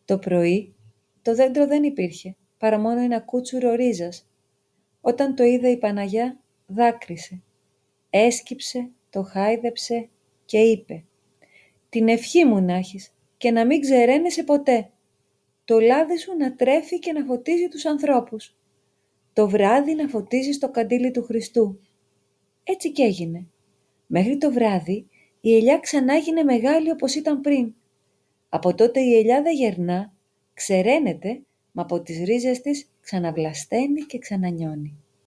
Το πρωί το δέντρο δεν υπήρχε, παρά μόνο ένα κούτσουρο ρίζας. Όταν το είδε η Παναγιά, δάκρυσε. Έσκυψε, το χάιδεψε και είπε «Την ευχή μου να έχεις και να μην ξεραίνεσαι ποτέ. Το λάδι σου να τρέφει και να φωτίζει τους ανθρώπους. Το βράδυ να φωτίζεις το καντήλι του Χριστού». Έτσι κι έγινε. Μέχρι το βράδυ η ελιά ξανά έγινε μεγάλη όπως ήταν πριν. Από τότε η ελιά δεν γερνά, ξεραίνεται, μα από τις ρίζες της ξαναβλασταίνει και ξανανιώνει.